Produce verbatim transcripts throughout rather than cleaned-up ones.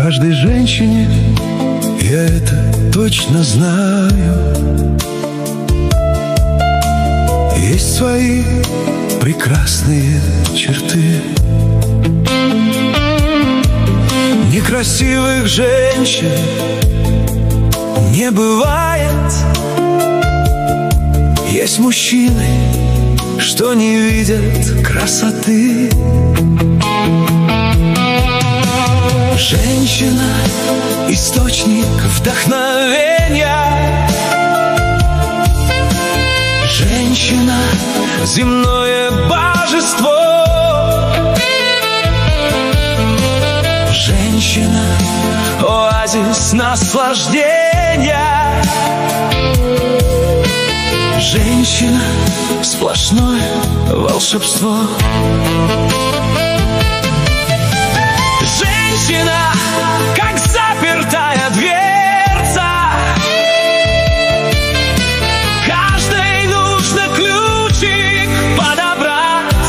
каждой женщине, я это точно знаю, есть свои прекрасные черты. Некрасивых женщин не бывает. Есть мужчины, что не видят красоты. Женщина — источник вдохновения. Женщина — земное божество. Женщина — оазис наслаждения. Женщина — сплошное волшебство. Женщина, как запертая дверца, каждой нужно ключик подобрать.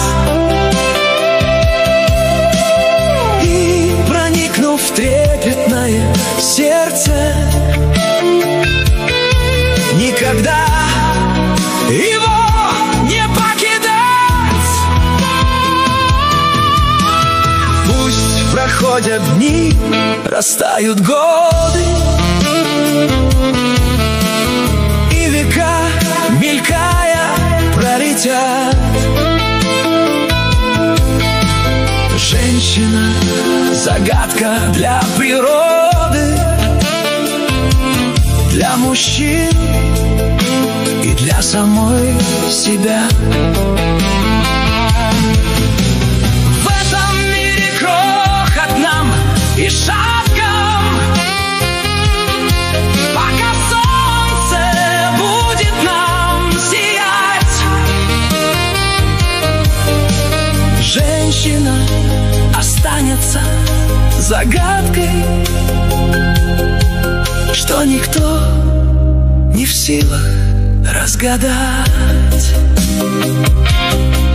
И, проникнув в трепетное сердце, никогда его не покидать. Пусть проходят дни, растают годы, и века, мелькая, пролетят. Женщина — загадка для природы, для мужчин и для самой себя. В этом мире крохотном и шатком, пока солнце будет нам сиять, женщина останется загадкой, что никто не в силах разгадать.